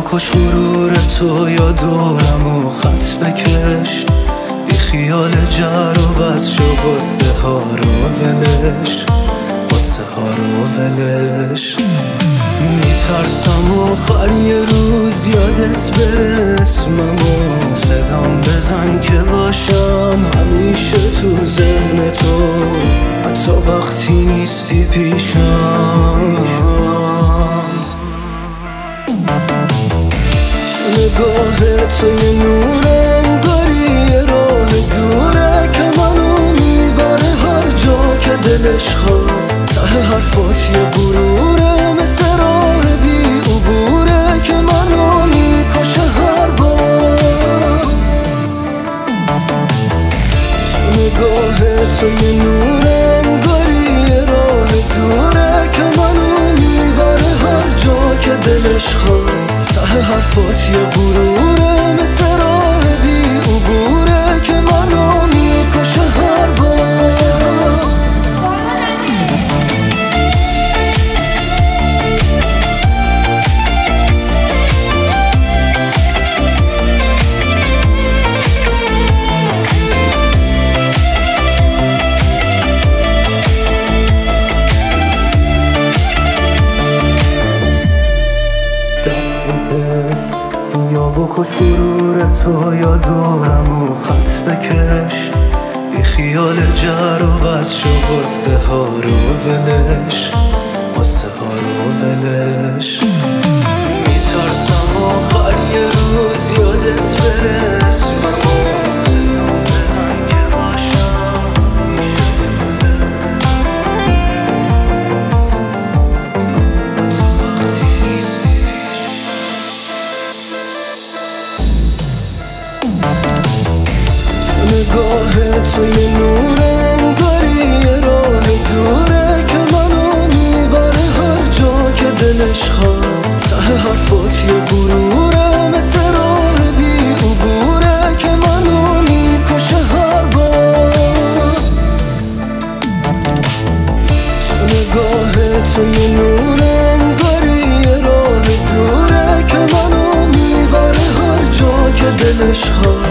بکش غرور تو یا دورم و خط بکش، بی خیال جر و بس شو قصه ها رو ولش، قصه ها رو ولش. میترسم آخر یه روز یادت بره اسمم و صدام بزن که باشم همیشه تو ذهن تو، حتی وقتی نیستی پیشم. تو نگاه تو یه نور انگاری یه راه دوره که منو میبره هر جا که دلش خواست. ته حرفات یه غروره مثل راه بی عبوره که منو میکشه هر بار. تو نگاه تو یه نور انگاری یه راه دوره که منو میبره هر جا که دلش خواست. ته حرفات یه غروره مثل راه بی عبوره که منو میکشه هر بار. یا بکش غرور تو یا دورم و خط بکش، بی خیال جر و بس شو قصه ها رو ولش، قصه ها رو ولش. میترسم آخر یه روز یادت بره اسمم و صدام بزن که باشم نگاه تو یه نور انگاری یه راه دوره که منو میبره هر جا که دلش خواست. ته حرفات یه غروره مثل راه بی عبوره که منو میکشه هر بار. تو نگاه تو یه نور انگاری یه راه دوره که منو میبره هر جا که دلش خواست.